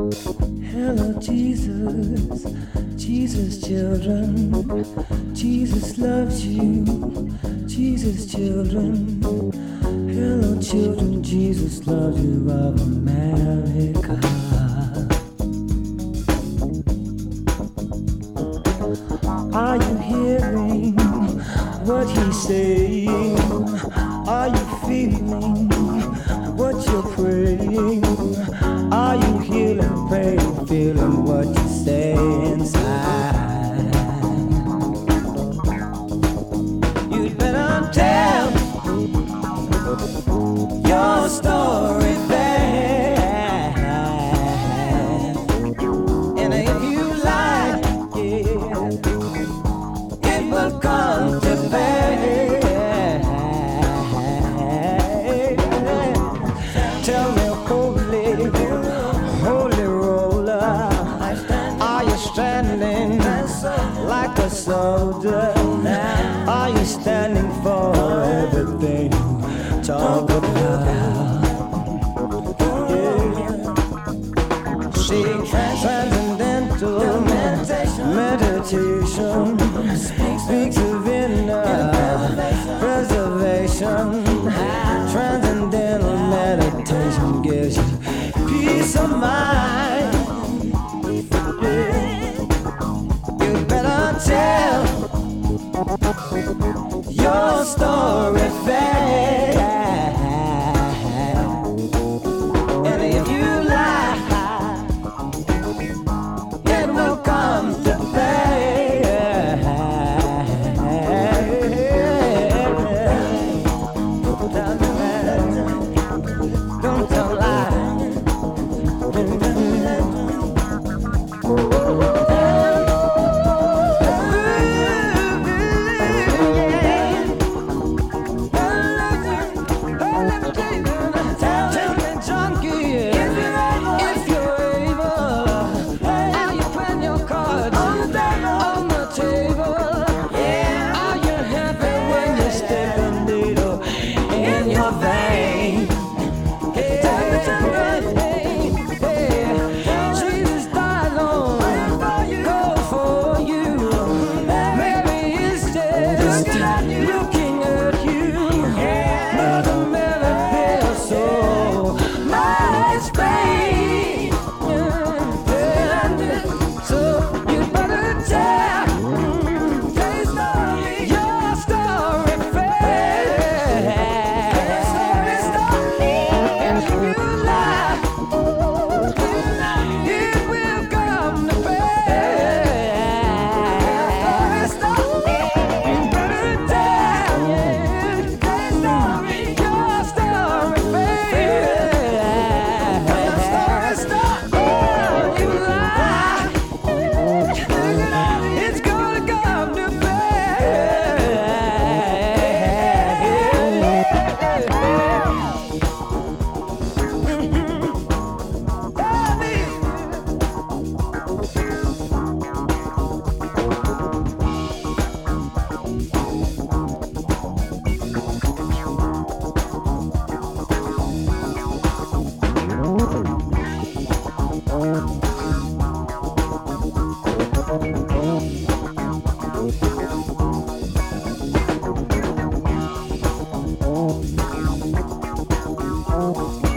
Hello, Jesus, Jesus, children. Jesus loves you, Jesus, children. Hello, children, Jesus loves you of America. Are you hearing what he's saying? Are you feeling what you're praying? Are you healing pain, feeling what you say inside? You'd better tell your story fast. And if you like it, it will come to pass. Tell me, holy roller, are you standing like a soldier? Are you standing for everything you talk about? Yeah. See, transcendental meditation speaks of inner preservation. Transcendental meditation gives you peace of mind. You better tell your story fast. And if you lie, it will come to pass. Don't tell lies. Looking at you, nothing ever feels so much pain. So you better tell your story fast. And if you lie, it will come to pass. Oh.